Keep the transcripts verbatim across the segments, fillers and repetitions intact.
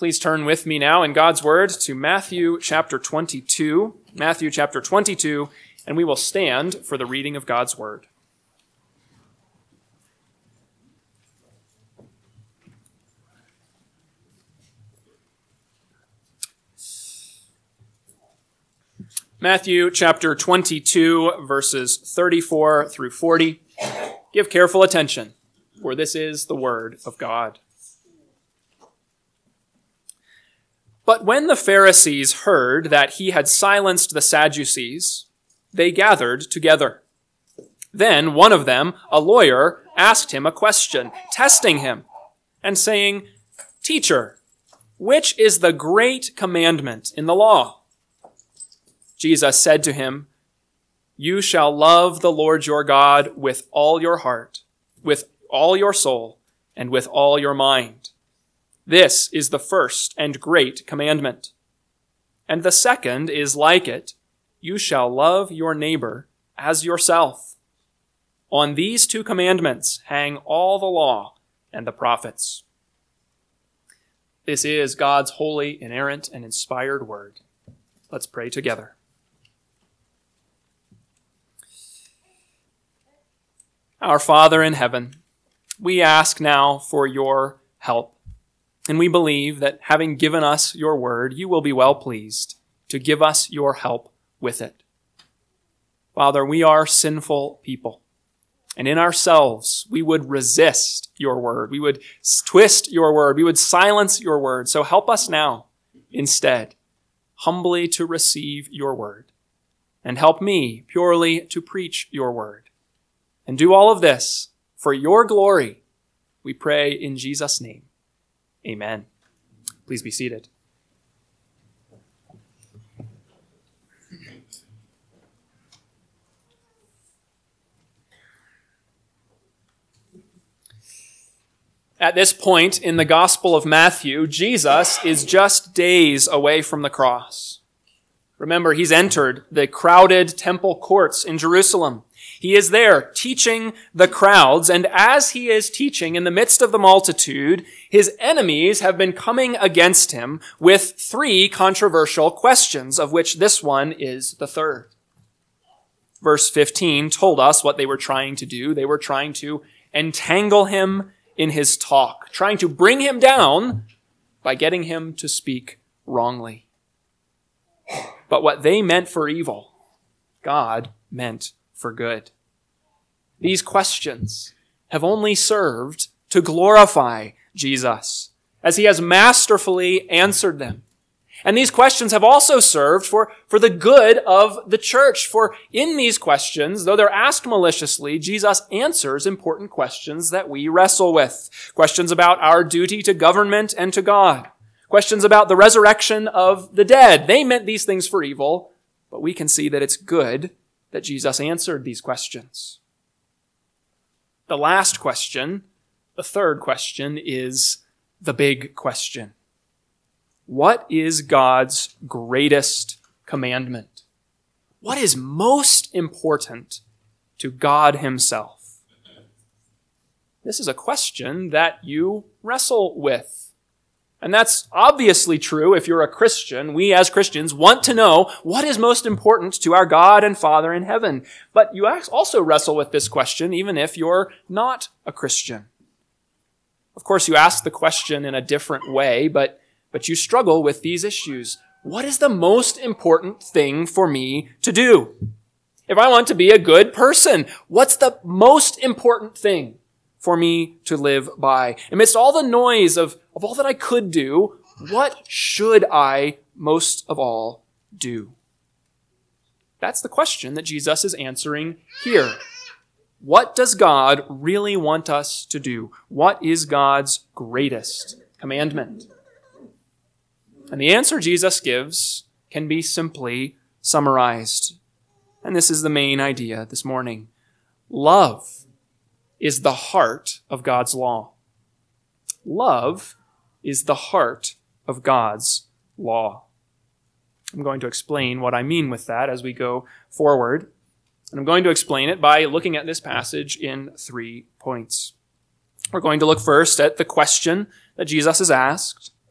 Please turn with me now in God's Word to Matthew chapter twenty-two. Matthew chapter twenty-two, and we will stand for the reading of God's Word. Matthew chapter twenty-two, verses thirty-four through forty. Give careful attention, for this is the Word of God. But when the Pharisees heard that he had silenced the Sadducees, they gathered together. Then one of them, a lawyer, asked him a question, testing him, and saying, "Teacher, which is the great commandment in the law?" Jesus said to him, "You shall love the Lord your God with all your heart, with all your soul, and with all your mind. This is the first and great commandment. And the second is like it, you shall love your neighbor as yourself. On these two commandments hang all the law and the prophets." This is God's holy, inerrant, and inspired word. Let's pray together. Our Father in heaven, we ask now for your help. And we believe that having given us your word, you will be well pleased to give us your help with it. Father, we are sinful people. And in ourselves, we would resist your word. We would twist your word. We would silence your word. So help us now, instead, humbly to receive your word. And help me purely to preach your word. And do all of this for your glory, we pray in Jesus' name. Amen. Please be seated. At this point in the Gospel of Matthew, Jesus is just days away from the cross. Remember, he's entered the crowded temple courts in Jerusalem. He is there teaching the crowds, and as he is teaching in the midst of the multitude, his enemies have been coming against him with three controversial questions, of which this one is the third. Verse fifteen told us what they were trying to do. They were trying to entangle him in his talk, trying to bring him down by getting him to speak wrongly. But what they meant for evil, God meant for good. These questions have only served to glorify Jesus as he has masterfully answered them. And these questions have also served for, for the good of the church. For in these questions, though they're asked maliciously, Jesus answers important questions that we wrestle with. Questions about our duty to government and to God. Questions about the resurrection of the dead. They meant these things for evil, but we can see that it's good that Jesus answered these questions. The last question, the third question, is the big question. What is God's greatest commandment? What is most important to God himself? This is a question that you wrestle with. And that's obviously true if you're a Christian. We as Christians want to know what is most important to our God and Father in heaven. But you also wrestle with this question even if you're not a Christian. Of course, you ask the question in a different way, but, but you struggle with these issues. What is the most important thing for me to do? If I want to be a good person, what's the most important thing for me to live by? Amidst all the noise of, of all that I could do, what should I most of all do? That's the question that Jesus is answering here. What does God really want us to do? What is God's greatest commandment? And the answer Jesus gives can be simply summarized. And this is the main idea this morning. Love is the heart of God's law. Love is the heart of God's law. I'm going to explain what I mean with that as we go forward. And I'm going to explain it by looking at this passage in three points. We're going to look first at the question that Jesus has asked.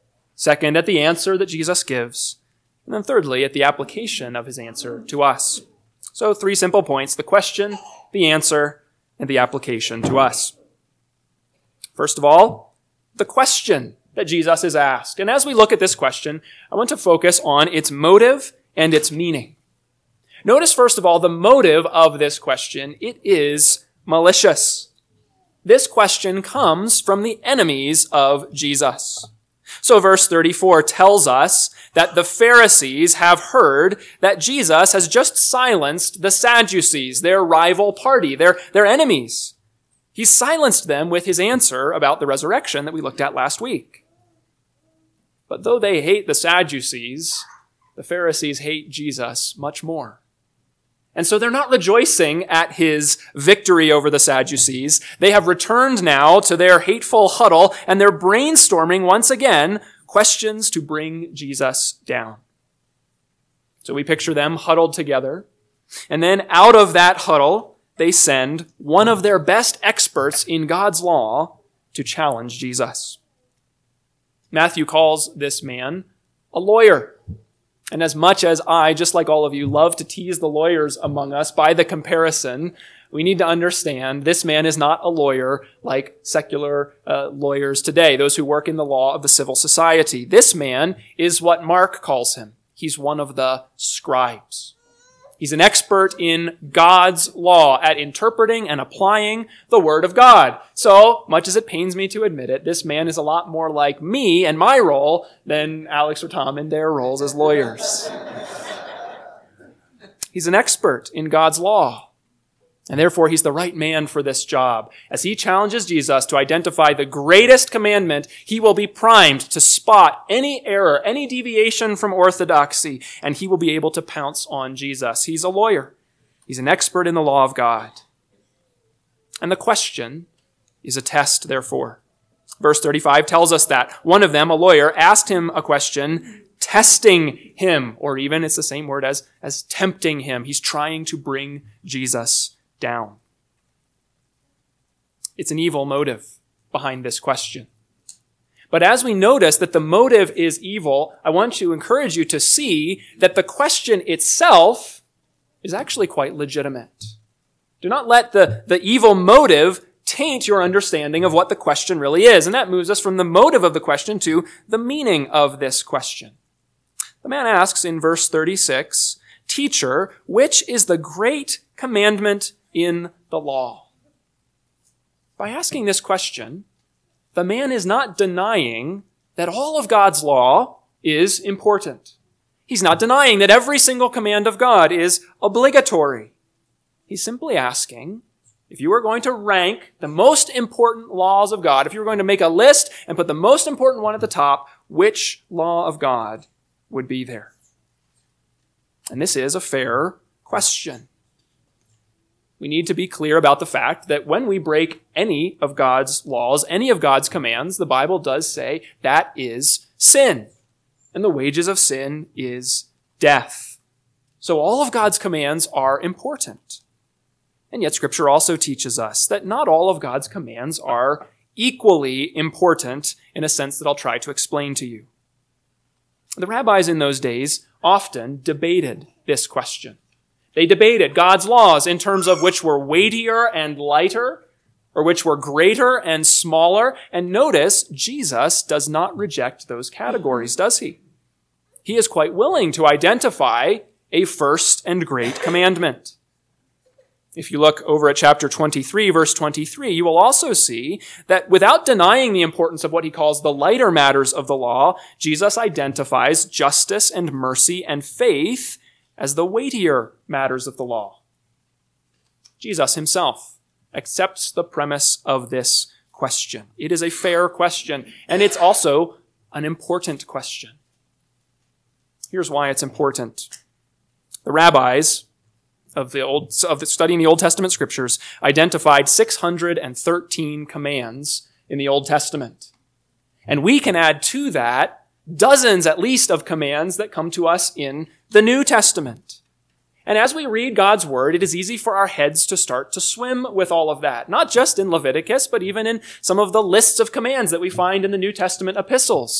Second, at the answer that Jesus gives. And then thirdly, at the application of his answer to us. So three simple points: the question, the answer, and the application to us. First of all, the question that Jesus is asked. And as we look at this question, I want to focus on its motive and its meaning. Notice, first of all, the motive of this question. It is malicious. This question comes from the enemies of Jesus. So verse thirty-four tells us that the Pharisees have heard that Jesus has just silenced the Sadducees, their rival party, their, their enemies. He's silenced them with his answer about the resurrection that we looked at last week. But though they hate the Sadducees, the Pharisees hate Jesus much more. And so they're not rejoicing at his victory over the Sadducees. They have returned now to their hateful huddle, and they're brainstorming once again questions to bring Jesus down. So we picture them huddled together, and then out of that huddle, they send one of their best experts in God's law to challenge Jesus. Matthew calls this man a lawyer. And as much as I, just like all of you, love to tease the lawyers among us by the comparison, we need to understand this man is not a lawyer like secular uh, lawyers today, those who work in the law of the civil society. This man is what Mark calls him. He's one of the scribes. He's an expert in God's law at interpreting and applying the Word of God. So, much as it pains me to admit it, this man is a lot more like me and my role than Alex or Tom in their roles as lawyers. He's an expert in God's law. And therefore, he's the right man for this job. As he challenges Jesus to identify the greatest commandment, he will be primed to spot any error, any deviation from orthodoxy, and he will be able to pounce on Jesus. He's a lawyer. He's an expert in the law of God. And the question is a test, therefore. Verse thirty-five tells us that one of them, a lawyer, asked him a question, testing him, or even it's the same word as, as tempting him. He's trying to bring Jesus down. It's an evil motive behind this question. But as we notice that the motive is evil, I want to encourage you to see that the question itself is actually quite legitimate. Do not let the, the evil motive taint your understanding of what the question really is. And that moves us from the motive of the question to the meaning of this question. The man asks in verse thirty-six, "Teacher, which is the great commandment in the law?" By asking this question, the man is not denying that all of God's law is important. He's not denying that every single command of God is obligatory. He's simply asking, if you were going to rank the most important laws of God, if you were going to make a list and put the most important one at the top, which law of God would be there? And this is a fair question. We need to be clear about the fact that when we break any of God's laws, any of God's commands, the Bible does say that is sin. And the wages of sin is death. So all of God's commands are important. And yet Scripture also teaches us that not all of God's commands are equally important in a sense that I'll try to explain to you. The rabbis in those days often debated this question. They debated God's laws in terms of which were weightier and lighter, or which were greater and smaller. And notice, Jesus does not reject those categories, does he? He is quite willing to identify a first and great commandment. If you look over at chapter twenty-three, verse twenty-three, you will also see that without denying the importance of what he calls the lighter matters of the law, Jesus identifies justice and mercy and faith as the weightier matters of the law. Jesus himself accepts the premise of this question. It is a fair question, and it's also an important question. Here's why it's important. The rabbis of the old of the studying the Old Testament scriptures identified six hundred thirteen commands in the Old Testament. And we can add to that dozens at least of commands that come to us in the New Testament. And as we read God's word, it is easy for our heads to start to swim with all of that. Not just in Leviticus, but even in some of the lists of commands that we find in the New Testament epistles.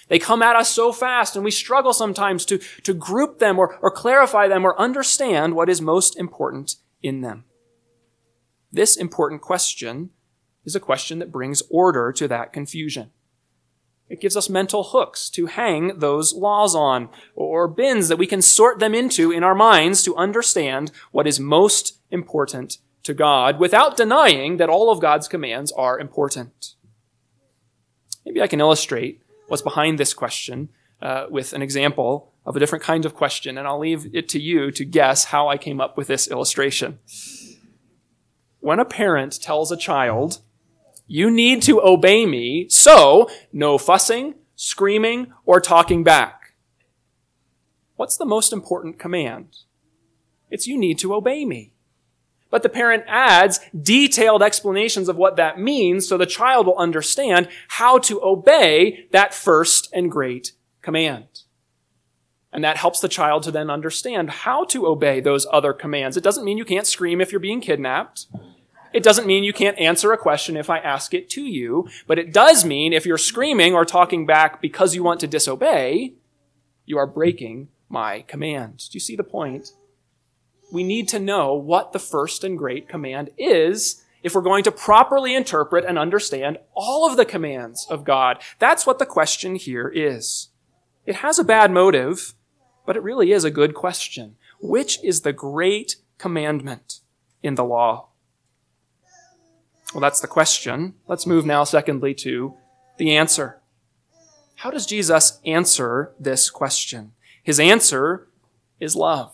They come at us so fast, and we struggle sometimes to, to group them or, or clarify them or understand what is most important in them. This important question is a question that brings order to that confusion. It gives us mental hooks to hang those laws on, or bins that we can sort them into in our minds to understand what is most important to God without denying that all of God's commands are important. Maybe I can illustrate what's behind this question uh, with an example of a different kind of question, and I'll leave it to you to guess how I came up with this illustration. When a parent tells a child, "You need to obey me, so no fussing, screaming, or talking back," what's the most important command? It's "you need to obey me." But the parent adds detailed explanations of what that means so the child will understand how to obey that first and great command. And that helps the child to then understand how to obey those other commands. It doesn't mean you can't scream if you're being kidnapped. It doesn't mean you can't answer a question if I ask it to you. But it does mean if you're screaming or talking back because you want to disobey, you are breaking my command. Do you see the point? We need to know what the first and great command is if we're going to properly interpret and understand all of the commands of God. That's what the question here is. It has a bad motive, but it really is a good question. Which is the great commandment in the law? Well, that's the question. Let's move now, secondly, to the answer. How does Jesus answer this question? His answer is love.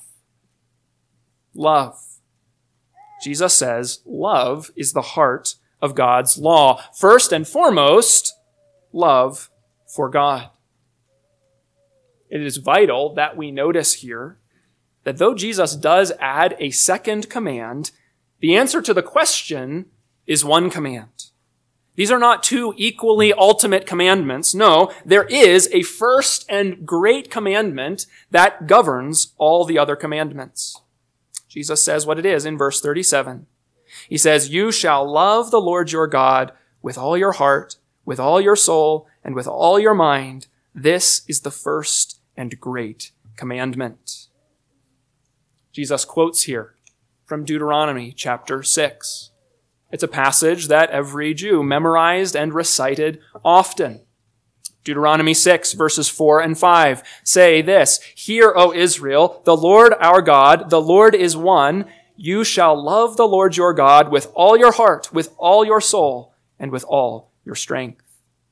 Love. Jesus says love is the heart of God's law. First and foremost, love for God. It is vital that we notice here that though Jesus does add a second command, the answer to the question is one command. These are not two equally ultimate commandments. No, there is a first and great commandment that governs all the other commandments. Jesus says what it is in verse thirty-seven. He says, "You shall love the Lord your God with all your heart, with all your soul, and with all your mind. This is the first and great commandment." Jesus quotes here from Deuteronomy chapter six. It's a passage that every Jew memorized and recited often. Deuteronomy six, verses four and five say this, "Hear, O Israel, the Lord our God, the Lord is one. You shall love the Lord your God with all your heart, with all your soul, and with all your strength."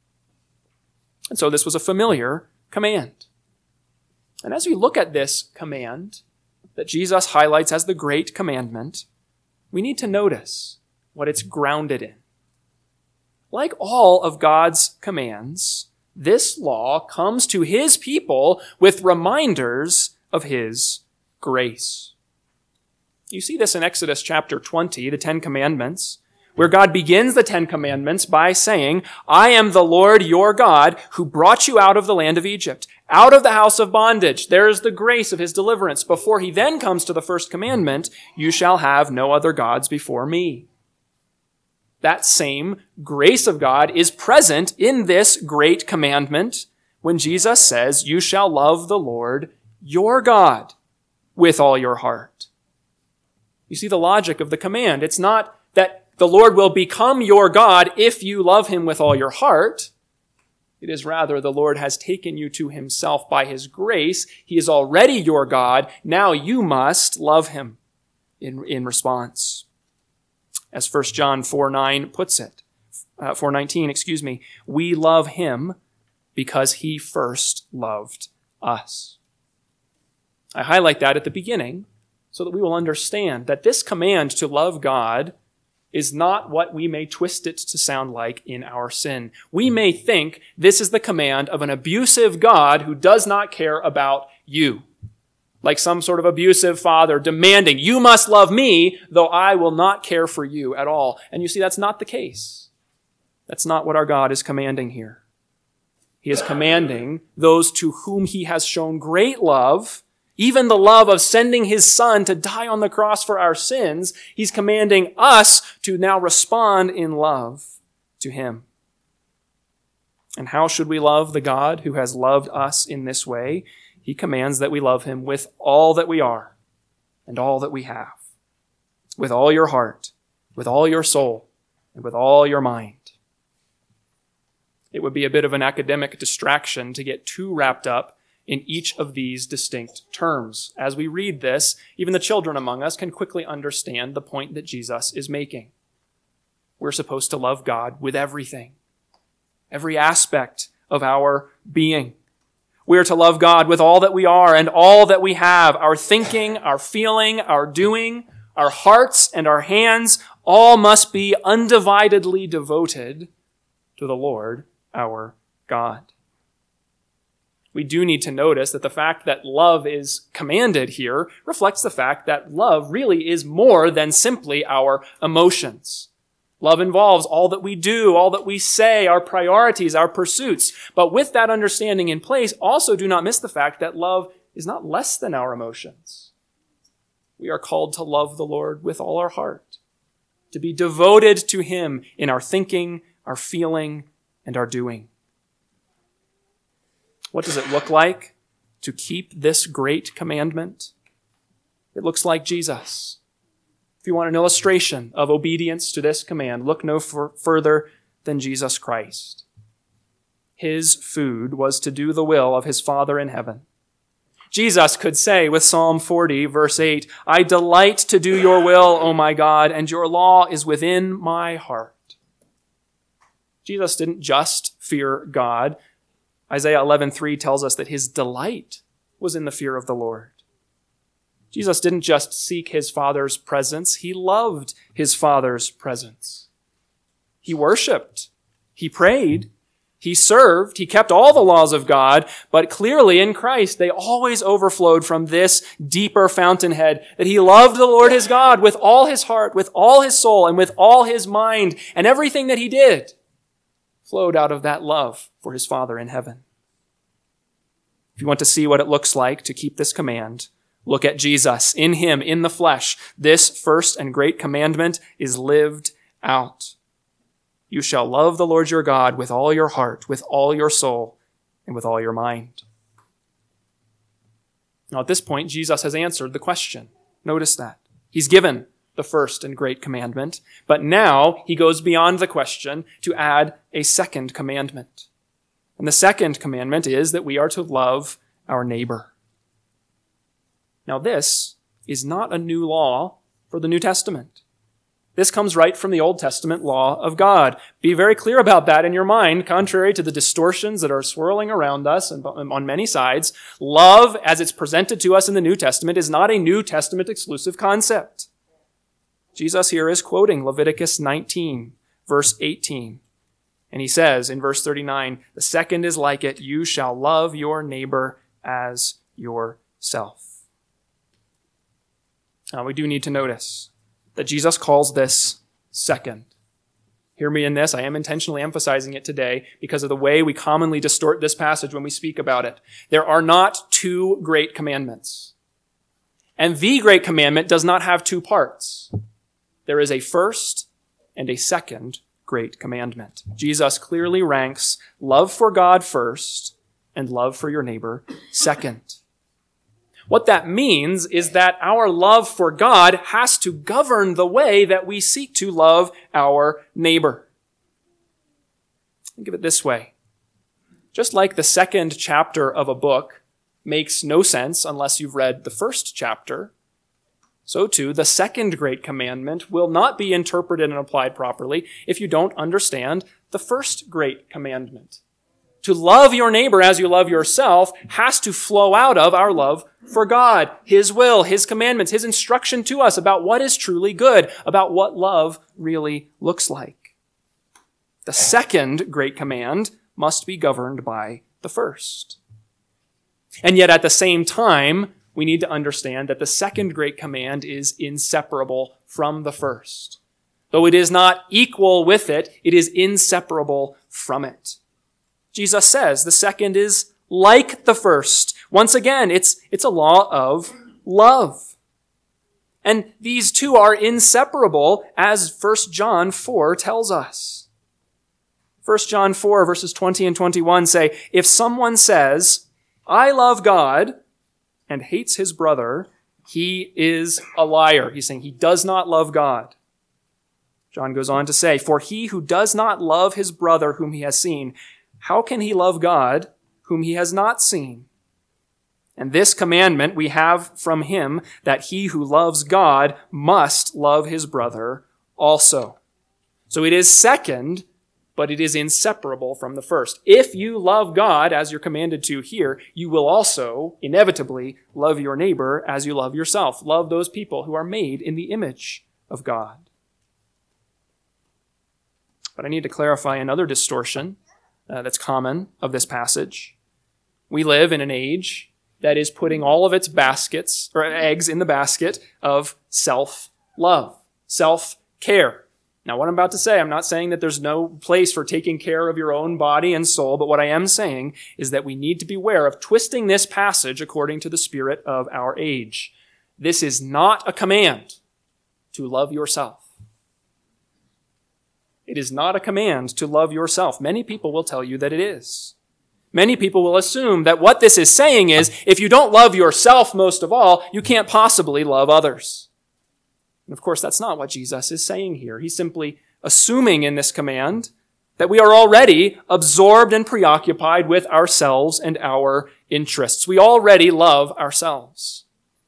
And so this was a familiar command. And as we look at this command that Jesus highlights as the great commandment, we need to notice what it's grounded in. Like all of God's commands, this law comes to his people with reminders of his grace. You see this in Exodus chapter twenty, the Ten Commandments, where God begins the Ten Commandments by saying, "I am the Lord your God who brought you out of the land of Egypt, out of the house of bondage." There is the grace of his deliverance before he then comes to the first commandment, "You shall have no other gods before me." That same grace of God is present in this great commandment when Jesus says, "You shall love the Lord your God with all your heart." You see the logic of the command. It's not that the Lord will become your God if you love him with all your heart. It is rather the Lord has taken you to himself by his grace. He is already your God. Now you must love him in, in response. As First John four nine puts it, uh, four nineteen, excuse me, we love him because he first loved us. I highlight that at the beginning so that we will understand that this command to love God is not what we may twist it to sound like in our sin. We may think this is the command of an abusive God who does not care about you. Like some sort of abusive father demanding, "You must love me, though I will not care for you at all." And you see, that's not the case. That's not what our God is commanding here. He is commanding those to whom he has shown great love, even the love of sending his son to die on the cross for our sins. He's commanding us to now respond in love to him. And how should we love the God who has loved us in this way? He commands that we love him with all that we are and all that we have, with all your heart, with all your soul, and with all your mind. It would be a bit of an academic distraction to get too wrapped up in each of these distinct terms. As we read this, even the children among us can quickly understand the point that Jesus is making. We're supposed to love God with everything, every aspect of our being. We are to love God with all that we are and all that we have, our thinking, our feeling, our doing, our hearts and our hands, all must be undividedly devoted to the Lord our God. We do need to notice that the fact that love is commanded here reflects the fact that love really is more than simply our emotions. Love involves all that we do, all that we say, our priorities, our pursuits. But with that understanding in place, also do not miss the fact that love is not less than our emotions. We are called to love the Lord with all our heart, to be devoted to him in our thinking, our feeling, and our doing. What does it look like to keep this great commandment? It looks like Jesus. If you want an illustration of obedience to this command, look no f- further than Jesus Christ. His food was to do the will of his Father in heaven. Jesus could say with Psalm forty, verse eight, I delight to do your will, O my God, and your law is within my heart. Jesus didn't just fear God. Isaiah eleven three tells us that his delight was in the fear of the Lord. Jesus didn't just seek his Father's presence. He loved his Father's presence. He worshiped. He prayed. He served. He kept all the laws of God. But clearly in Christ, they always overflowed from this deeper fountainhead that he loved the Lord his God with all his heart, with all his soul, and with all his mind. And everything that he did flowed out of that love for his Father in heaven. If you want to see what it looks like to keep this command, look at Jesus. In him, in the flesh, this first and great commandment is lived out. You shall love the Lord your God with all your heart, with all your soul, and with all your mind. Now at this point, Jesus has answered the question. Notice that. He's given the first and great commandment, but now he goes beyond the question to add a second commandment. And the second commandment is that we are to love our neighbor. Now this is not a new law for the New Testament. This comes right from the Old Testament law of God. Be very clear about that in your mind, contrary to the distortions that are swirling around us and on many sides. Love, as it's presented to us in the New Testament, is not a New Testament exclusive concept. Jesus here is quoting Leviticus nineteen, verse eighteen. And he says in verse thirty-nine, the second is like it, you shall love your neighbor as yourself. Now we do need to notice that Jesus calls this second. Hear me in this. I am intentionally emphasizing it today because of the way we commonly distort this passage when we speak about it. There are not two great commandments. And the great commandment does not have two parts. There is a first and a second great commandment. Jesus clearly ranks love for God first and love for your neighbor second. What that means is that our love for God has to govern the way that we seek to love our neighbor. Think of it this way. Just like the second chapter of a book makes no sense unless you've read the first chapter, so too the second great commandment will not be interpreted and applied properly if you don't understand the first great commandment. To love your neighbor as you love yourself has to flow out of our love for God, his will, his commandments, his instruction to us about what is truly good, about what love really looks like. The second great command must be governed by the first. And yet at the same time, we need to understand that the second great command is inseparable from the first. Though it is not equal with it, it is inseparable from it. Jesus says the second is like the first. Once again, it's, it's a law of love. And these two are inseparable, as First John four tells us. First John four, verses twenty and twenty-one say, if someone says, I love God, and hates his brother, he is a liar. He's saying he does not love God. John goes on to say, for he who does not love his brother whom he has seen, how can he love God whom he has not seen? And this commandment we have from him, that he who loves God must love his brother also. So it is second, but it is inseparable from the first. If you love God as you're commanded to here, you will also inevitably love your neighbor as you love yourself. Love those people who are made in the image of God. But I need to clarify another distortion uh, that's common of this passage. We live in an age that is putting all of its baskets or eggs in the basket of self-love, self-care. Now, what I'm about to say, I'm not saying that there's no place for taking care of your own body and soul, but what I am saying is that we need to beware of twisting this passage according to the spirit of our age. This is not a command to love yourself. It is not a command to love yourself. Many people will tell you that it is. Many people will assume that what this is saying is, if you don't love yourself most of all, you can't possibly love others. And of course, that's not what Jesus is saying here. He's simply assuming in this command that we are already absorbed and preoccupied with ourselves and our interests. We already love ourselves.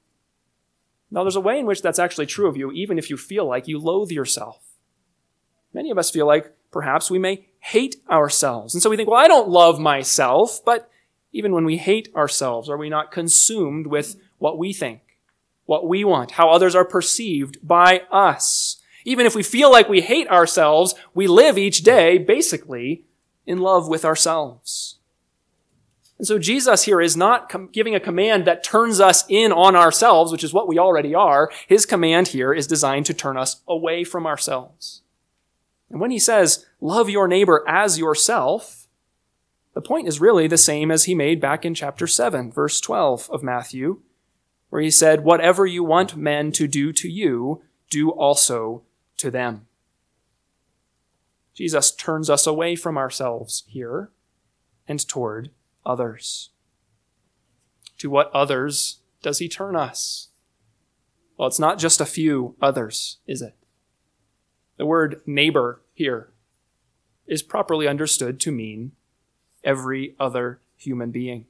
Now, there's a way in which that's actually true of you, even if you feel like you loathe yourself. Many of us feel like perhaps we may hate ourselves. And so we think, well, I don't love myself. But even when we hate ourselves, are we not consumed with what we think, what we want, how others are perceived by us? Even if we feel like we hate ourselves, we live each day basically in love with ourselves. And so Jesus here is not com- giving a command that turns us in on ourselves, which is what we already are. His command here is designed to turn us away from ourselves. And when he says, love your neighbor as yourself, the point is really the same as he made back in chapter seven, verse twelve of Matthew, where he said, whatever you want men to do to you, do also to them. Jesus turns us away from ourselves here and toward others. To what others does he turn us? Well, it's not just a few others, is it? The word neighbor here is properly understood to mean every other human being.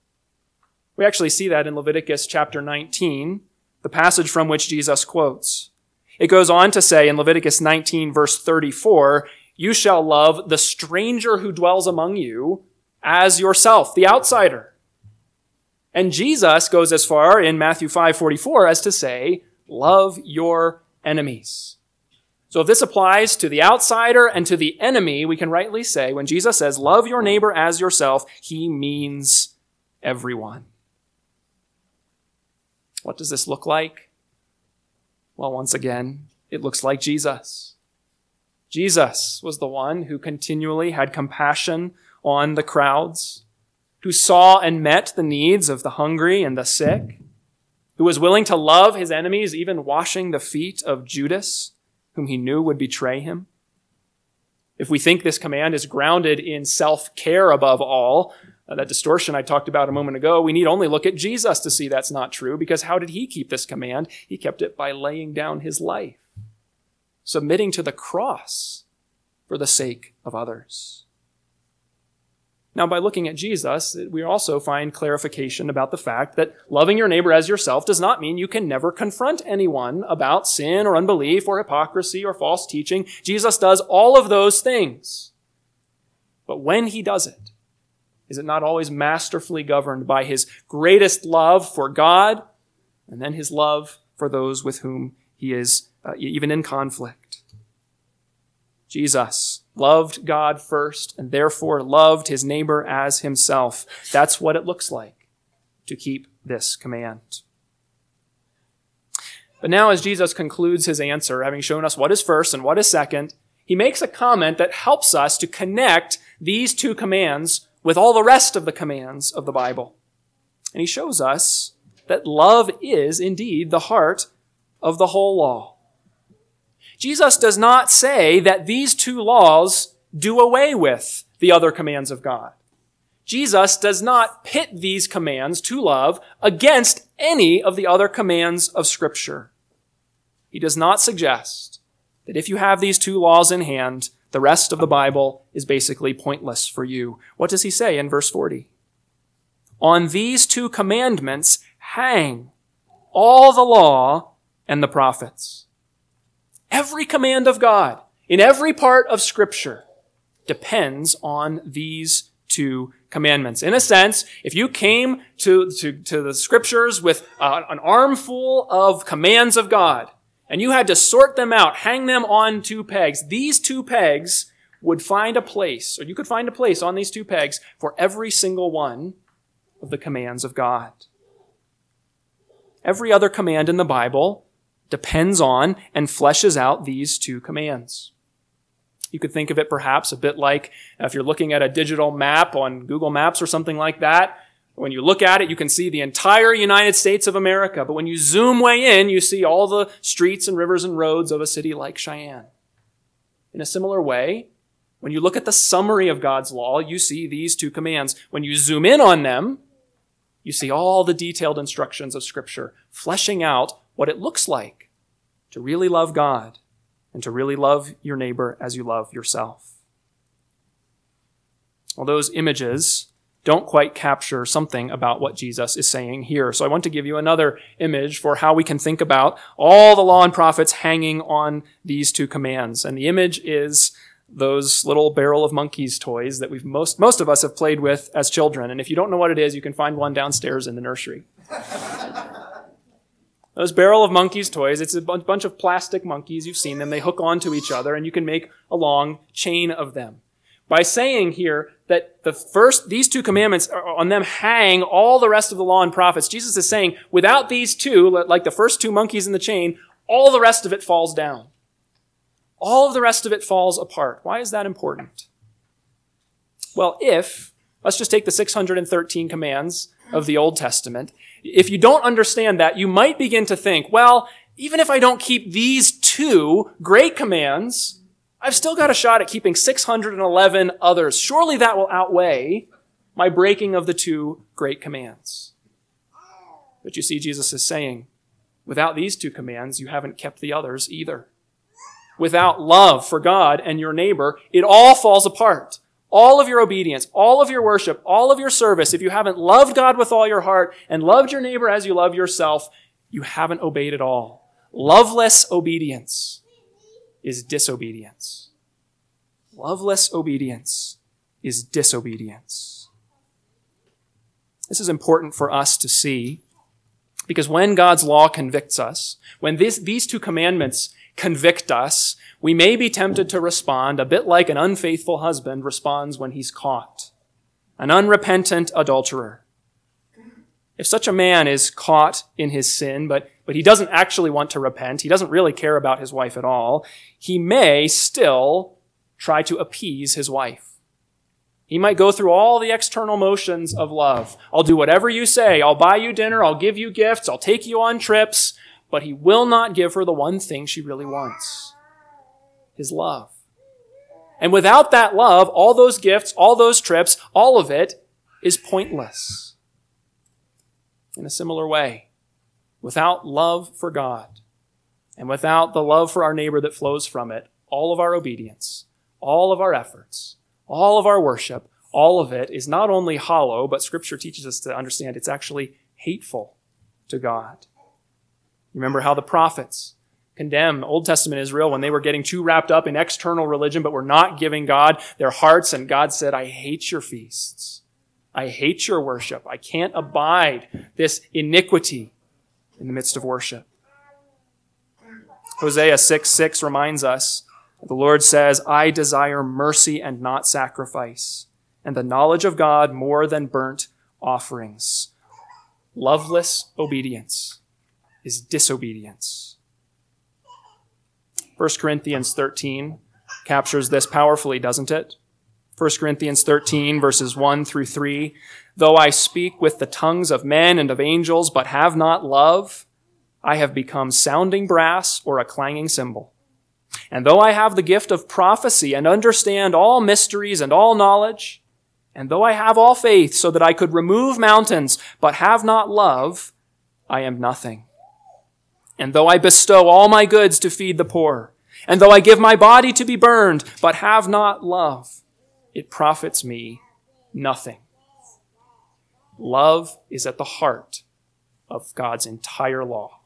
We actually see that in Leviticus chapter nineteen, the passage from which Jesus quotes. It goes on to say in Leviticus nineteen, verse thirty-four, you shall love the stranger who dwells among you as yourself, the outsider. And Jesus goes as far in Matthew five forty-four as to say, love your enemies. So if this applies to the outsider and to the enemy, we can rightly say when Jesus says, love your neighbor as yourself, he means everyone. What does this look like? Well, once again, it looks like Jesus. Jesus was the one who continually had compassion on the crowds, who saw and met the needs of the hungry and the sick, who was willing to love his enemies, even washing the feet of Judas, whom he knew would betray him. If we think this command is grounded in self-care above all, uh, that distortion I talked about a moment ago, we need only look at Jesus to see that's not true, because how did he keep this command? He kept it by laying down his life, submitting to the cross for the sake of others. Now, by looking at Jesus, we also find clarification about the fact that loving your neighbor as yourself does not mean you can never confront anyone about sin or unbelief or hypocrisy or false teaching. Jesus does all of those things. But when he does it, is it not always masterfully governed by his greatest love for God and then his love for those with whom he is uh, even in conflict? Jesus loved God first and therefore loved his neighbor as himself. That's what it looks like to keep this command. But now as Jesus concludes his answer, having shown us what is first and what is second, he makes a comment that helps us to connect these two commands with all the rest of the commands of the Bible. And he shows us that love is indeed the heart of the whole law. Jesus does not say that these two laws do away with the other commands of God. Jesus does not pit these commands to love against any of the other commands of Scripture. He does not suggest that if you have these two laws in hand, the rest of the Bible is basically pointless for you. What does he say in verse forty? On these two commandments hang all the law and the prophets. Every command of God in every part of Scripture depends on these two commandments. In a sense, if you came to, to, to the Scriptures with uh, an armful of commands of God, and you had to sort them out, hang them on two pegs, these two pegs would find a place, or you could find a place on these two pegs for every single one of the commands of God. Every other command in the Bible depends on and fleshes out these two commands. You could think of it perhaps a bit like if you're looking at a digital map on Google Maps or something like that. When you look at it, you can see the entire United States of America. But when you zoom way in, you see all the streets and rivers and roads of a city like Cheyenne. In a similar way, when you look at the summary of God's law, you see these two commands. When you zoom in on them, you see all the detailed instructions of Scripture, fleshing out what it looks like to really love God and to really love your neighbor as you love yourself. Well, those images don't quite capture something about what Jesus is saying here. So I want to give you another image for how we can think about all the law and prophets hanging on these two commands. And the image is those little barrel of monkeys toys that we've most, most of us have played with as children. And if you don't know what it is, you can find one downstairs in the nursery. Those barrel of monkeys toys, it's a bunch of plastic monkeys. You've seen them. They hook onto each other, and you can make a long chain of them. By saying here that the first, these two commandments, on them hang all the rest of the law and prophets, Jesus is saying, without these two, like the first two monkeys in the chain, all the rest of it falls down. All of the rest of it falls apart. Why is that important? Well, if, let's just take the six hundred thirteen commands of the Old Testament. If you don't understand that, you might begin to think, well, even if I don't keep these two great commands, I've still got a shot at keeping six hundred eleven others. Surely that will outweigh my breaking of the two great commands. But you see, Jesus is saying, without these two commands, you haven't kept the others either. Without love for God and your neighbor, it all falls apart. All of your obedience, all of your worship, all of your service, if you haven't loved God with all your heart and loved your neighbor as you love yourself, you haven't obeyed at all. Loveless obedience is disobedience. Loveless obedience is disobedience. This is important for us to see because when God's law convicts us, when this, these two commandments convict us, we may be tempted to respond a bit like an unfaithful husband responds when he's caught, an unrepentant adulterer. If such a man is caught in his sin, but, but he doesn't actually want to repent, he doesn't really care about his wife at all, he may still try to appease his wife. He might go through all the external motions of love. I'll do whatever you say. I'll buy you dinner. I'll give you gifts. I'll take you on trips. But he will not give her the one thing she really wants, his love. And without that love, all those gifts, all those trips, all of it is pointless. In a similar way, without love for God and without the love for our neighbor that flows from it, all of our obedience, all of our efforts, all of our worship, all of it is not only hollow, but Scripture teaches us to understand it's actually hateful to God. Remember how the prophets condemned Old Testament Israel when they were getting too wrapped up in external religion but were not giving God their hearts, and God said, I hate your feasts. I hate your worship. I can't abide this iniquity in the midst of worship. Hosea six six reminds us, the Lord says, I desire mercy and not sacrifice, and the knowledge of God more than burnt offerings. Loveless obedience is disobedience. First Corinthians thirteen captures this powerfully, doesn't it? First Corinthians thirteen, verses one through three. Though I speak with the tongues of men and of angels, but have not love, I have become sounding brass or a clanging cymbal. And though I have the gift of prophecy and understand all mysteries and all knowledge, and though I have all faith so that I could remove mountains, but have not love, I am nothing. And though I bestow all my goods to feed the poor, and though I give my body to be burned, but have not love, it profits me nothing. Love is at the heart of God's entire law.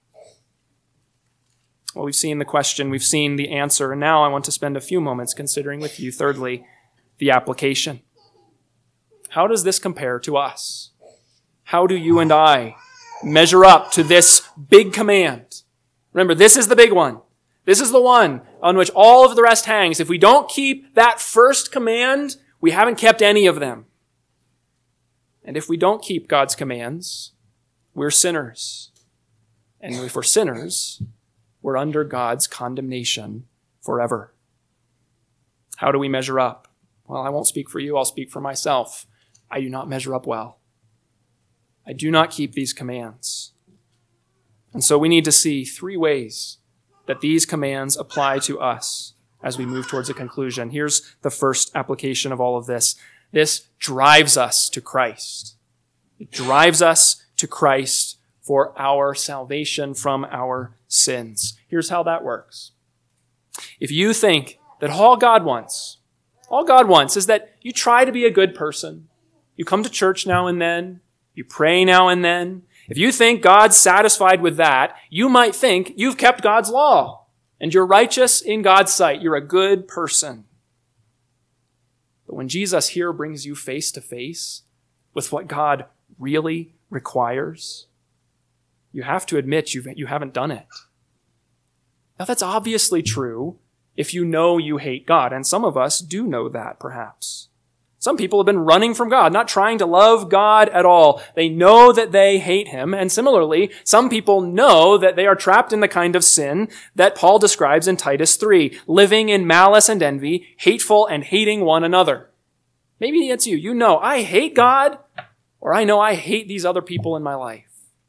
Well, we've seen the question, we've seen the answer, and now I want to spend a few moments considering with you, thirdly, the application. How does this compare to us? How do you and I measure up to this big command? Remember, this is the big one. This is the one on which all of the rest hangs. If we don't keep that first command, we haven't kept any of them. And if we don't keep God's commands, we're sinners. And if we're sinners, we're under God's condemnation forever. How do we measure up? Well, I won't speak for you. I'll speak for myself. I do not measure up well. I do not keep these commands. And so we need to see three ways that these commands apply to us as we move towards a conclusion. Here's the first application of all of this. This drives us to Christ. It drives us to Christ for our salvation from our sins. Here's how that works. If you think that all God wants, all God wants is that you try to be a good person, you come to church now and then, you pray now and then, if you think God's satisfied with that, you might think you've kept God's law and you're righteous in God's sight. You're a good person. But when Jesus here brings you face to face with what God really requires, you have to admit you've, you haven't done it. Now that's obviously true if you know you hate God, and some of us do know that perhaps. Some people have been running from God, not trying to love God at all. They know that they hate him. And similarly, some people know that they are trapped in the kind of sin that Paul describes in Titus three, living in malice and envy, hateful and hating one another. Maybe it's you. You know, I hate God, or I know I hate these other people in my life.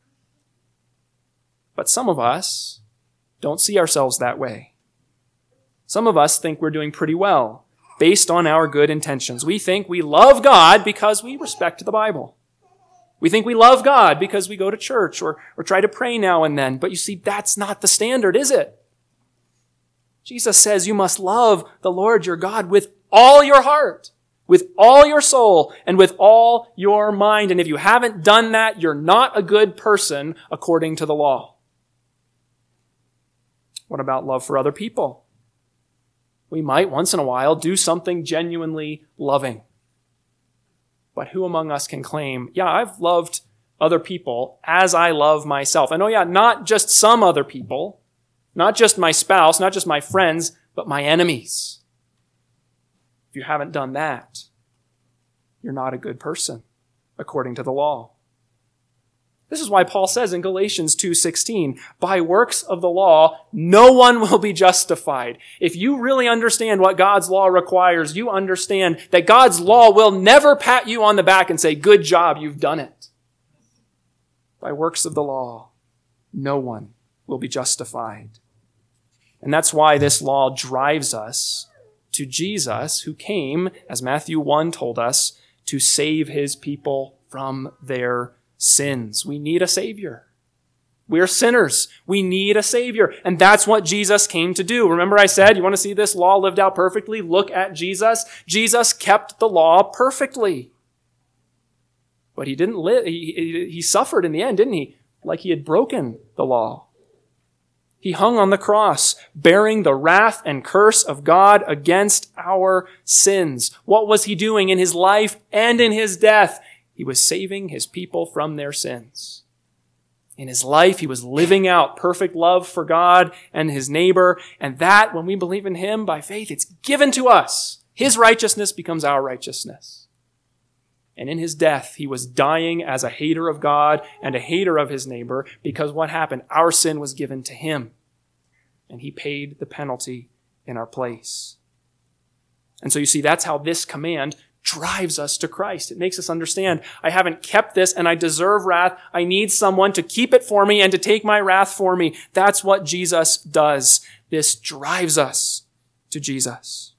But some of us don't see ourselves that way. Some of us think we're doing pretty well based on our good intentions. We think we love God because we respect the Bible. We think we love God because we go to church or, or try to pray now and then. But you see, that's not the standard, is it? Jesus says you must love the Lord your God with all your heart, with all your soul, and with all your mind. And if you haven't done that, you're not a good person according to the law. What about love for other people? We might once in a while do something genuinely loving. But who among us can claim, yeah, I've loved other people as I love myself? And oh yeah, not just some other people, not just my spouse, not just my friends, but my enemies. If you haven't done that, you're not a good person according to the law. This is why Paul says in Galatians two sixteen, by works of the law, no one will be justified. If you really understand what God's law requires, you understand that God's law will never pat you on the back and say, good job, you've done it. By works of the law, no one will be justified. And that's why this law drives us to Jesus, who came, as Matthew one told us, to save his people from their sins. We need a Savior. We're sinners. We need a Savior. And that's what Jesus came to do. Remember I said, you want to see this law lived out perfectly? Look at Jesus. Jesus kept the law perfectly. But he didn't live. He, he suffered in the end, didn't he? Like he had broken the law. He hung on the cross, bearing the wrath and curse of God against our sins. What was he doing in his life and in his death? He was saving his people from their sins. In his life, he was living out perfect love for God and his neighbor. And that, when we believe in him by faith, it's given to us. His righteousness becomes our righteousness. And in his death, he was dying as a hater of God and a hater of his neighbor, because what happened? Our sin was given to him. And he paid the penalty in our place. And so you see, that's how this command drives us to Christ. It makes us understand, I haven't kept this and I deserve wrath. I need someone to keep it for me and to take my wrath for me. That's what Jesus does. This drives us to Jesus.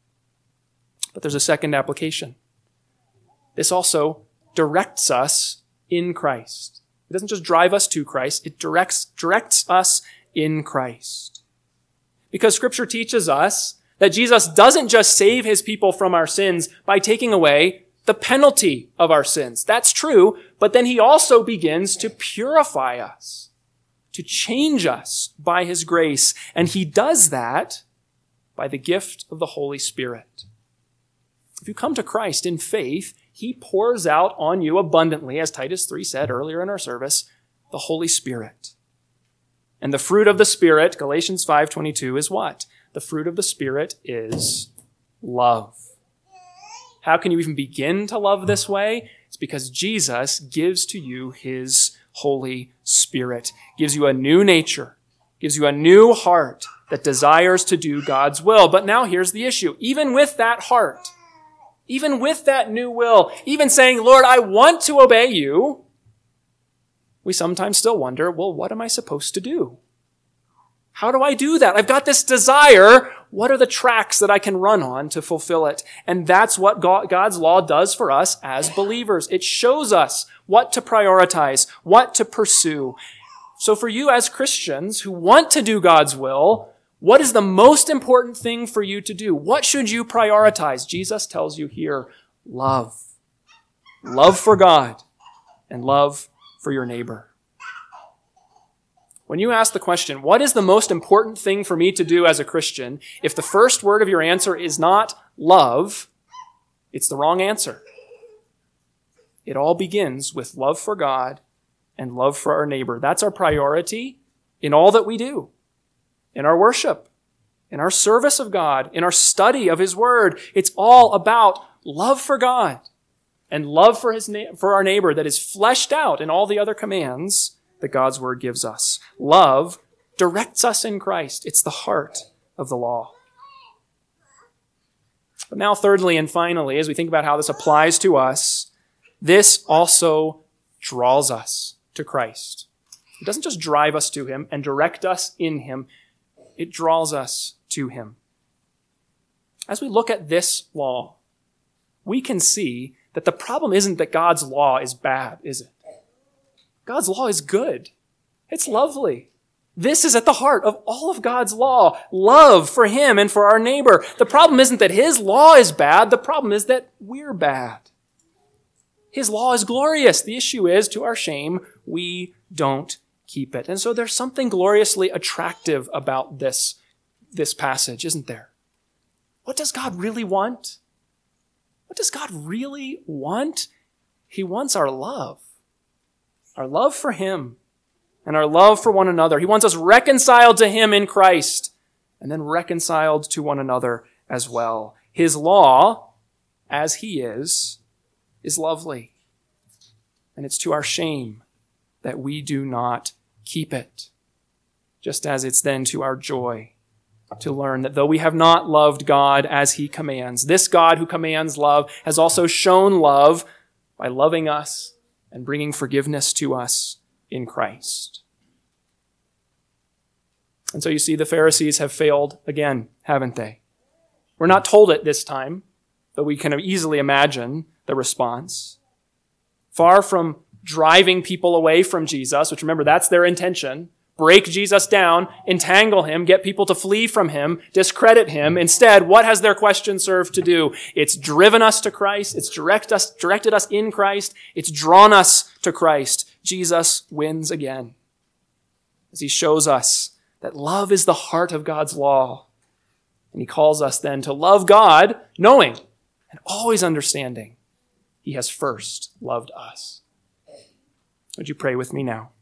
But there's a second application. This also directs us in Christ. It doesn't just drive us to Christ, it directs, directs us in Christ. Because Scripture teaches us that Jesus doesn't just save his people from our sins by taking away the penalty of our sins. That's true, but then he also begins to purify us, to change us by his grace. And he does that by the gift of the Holy Spirit. If you come to Christ in faith, he pours out on you abundantly, as Titus three said earlier in our service, the Holy Spirit. And the fruit of the Spirit, Galatians five twenty-two, is what? The fruit of the Spirit is love. How can you even begin to love this way? It's because Jesus gives to you his Holy Spirit, gives you a new nature, gives you a new heart that desires to do God's will. But now here's the issue. Even with that heart, even with that new will, even saying, Lord, I want to obey you, we sometimes still wonder, well, what am I supposed to do? How do I do that? I've got this desire. What are the tracks that I can run on to fulfill it? And that's what God, God's law does for us as believers. It shows us what to prioritize, what to pursue. So for you as Christians who want to do God's will, what is the most important thing for you to do? What should you prioritize? Jesus tells you here, love. Love for God and love for your neighbor. When you ask the question, what is the most important thing for me to do as a Christian? If the first word of your answer is not love, it's the wrong answer. It all begins with love for God and love for our neighbor. That's our priority in all that we do. In our worship, in our service of God, in our study of his word. It's all about love for God and love for his na- for our neighbor that is fleshed out in all the other commands that God's word gives us. Love directs us in Christ. It's the heart of the law. But now thirdly and finally, as we think about how this applies to us, this also draws us to Christ. It doesn't just drive us to him and direct us in him. It draws us to him. As we look at this law, we can see that the problem isn't that God's law is bad, is it? God's law is good. It's lovely. This is at the heart of all of God's law, love for him and for our neighbor. The problem isn't that his law is bad. The problem is that we're bad. His law is glorious. The issue is, to our shame, we don't keep it. And so there's something gloriously attractive about this, this passage, isn't there? What does God really want? What does God really want? He wants our love. Our love for him and our love for one another. He wants us reconciled to him in Christ and then reconciled to one another as well. His law, as he is, is lovely. And it's to our shame that we do not keep it, just as it's then to our joy to learn that though we have not loved God as he commands, this God who commands love has also shown love by loving us and bringing forgiveness to us in Christ. And so you see, the Pharisees have failed again, haven't they? We're not told it this time, but we can easily imagine the response. Far from driving people away from Jesus, which remember, that's their intention, break Jesus down, entangle him, get people to flee from him, discredit him. Instead, what has their question served to do? It's driven us to Christ. It's direct us, directed us in Christ. It's drawn us to Christ. Jesus wins again as he shows us that love is the heart of God's law. And he calls us then to love God, knowing and always understanding he has first loved us. Would you pray with me now?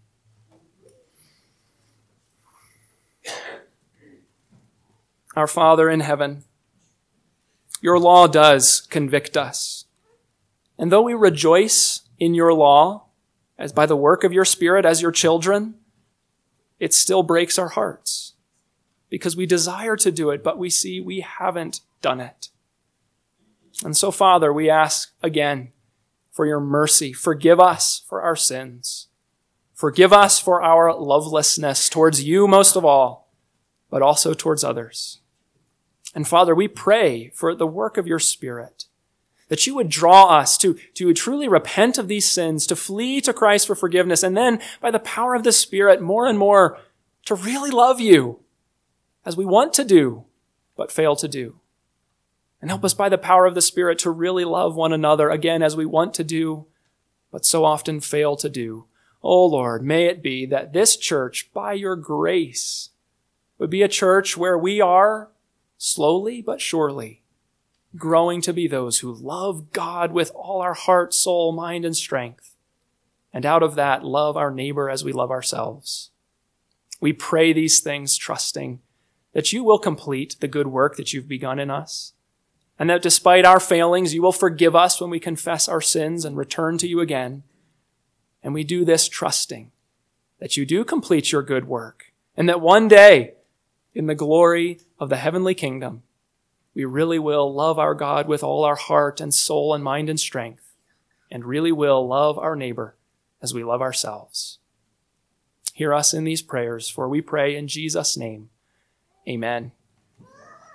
Our Father in heaven, your law does convict us. And though we rejoice in your law, as by the work of your Spirit as your children, it still breaks our hearts because we desire to do it, but we see we haven't done it. And so, Father, we ask again for your mercy. Forgive us for our sins. Forgive us for our lovelessness towards you most of all, but also towards others. And Father, we pray for the work of your Spirit, that you would draw us to, to truly repent of these sins, to flee to Christ for forgiveness, and then by the power of the Spirit, more and more to really love you as we want to do, but fail to do. And help us by the power of the Spirit to really love one another, again, as we want to do, but so often fail to do. Oh Lord, may it be that this church, by your grace, would be a church where we are, slowly but surely, growing to be those who love God with all our heart, soul, mind, and strength. And out of that, love our neighbor as we love ourselves. We pray these things, trusting that you will complete the good work that you've begun in us, and that despite our failings, you will forgive us when we confess our sins and return to you again. And we do this trusting that you do complete your good work, and that one day, in the glory of the heavenly kingdom, we really will love our God with all our heart and soul and mind and strength, and really will love our neighbor as we love ourselves. Hear us in these prayers, for we pray in Jesus' name. Amen.